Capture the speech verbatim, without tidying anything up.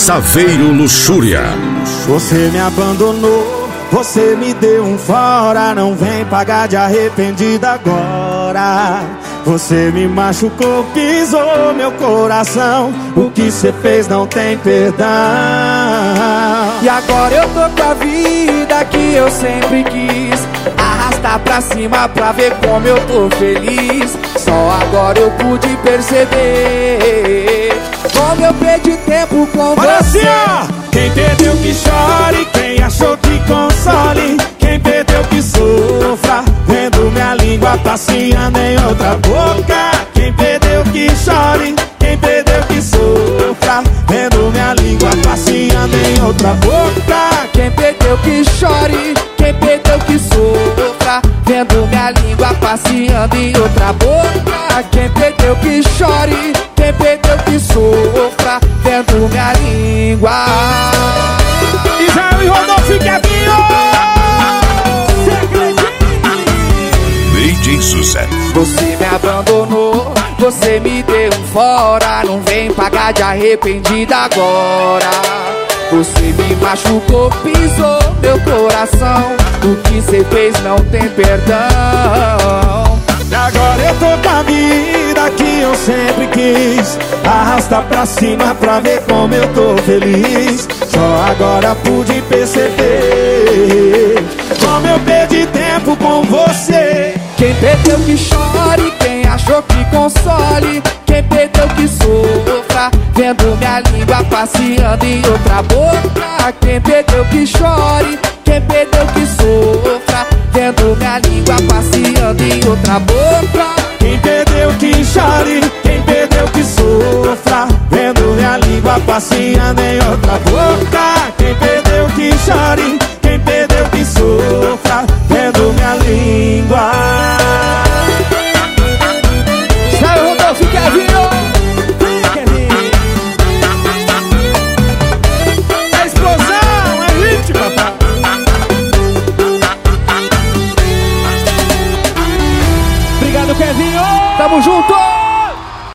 Saveiro Luxúria. Você me abandonou, você me deu um fora, não vem pagar de arrependida agora. Você me machucou, pisou meu coração, o que cê fez não tem perdão. E agora eu tô com a vida que eu sempre quis, arrastar pra cima pra ver como eu tô feliz. Só agora eu pude perceber como eu perdi tempo com Olha você. assim, ó! Quem perdeu que chore, quem achou que console, quem perdeu que sofra, vendo minha língua passeando em outra boca. Quem perdeu que chore, quem perdeu que sofra, vendo minha língua passeando em outra boca. Quem perdeu que chore, quem perdeu que sofra, vendo minha língua passeando em outra boca. Quem perdeu que chore, quem perdeu que sofra, vendo minha língua. Israel e Rodolfo e Kevinho! D J Sucesso. Você me abandonou, você me deu um fora, não vem pagar de arrependida agora. Você me machucou, pisou meu coração, o que cê fez não tem perdão. E agora eu tô com a vida que eu sempre quis, arrasta pra cima pra ver como eu tô feliz. Só agora pude perceber como eu perdi tempo com você. Quem perdeu que chore, quem achou que console, quem perdeu que sofra, vendo minha língua passeando em outra boca. Quem perdeu que chore, quem perdeu que sofra, vendo minha língua passeando em outra boca. Quem perdeu que chore, quem perdeu que sofra, vendo minha língua passeando em outra boca. Quem perdeu que chore, quem perdeu que sofra, vendo minha língua. Sai o Rodolfo e Kevinho. É explosão, é hit, papai. Obrigado, Kevinho. Tamo junto.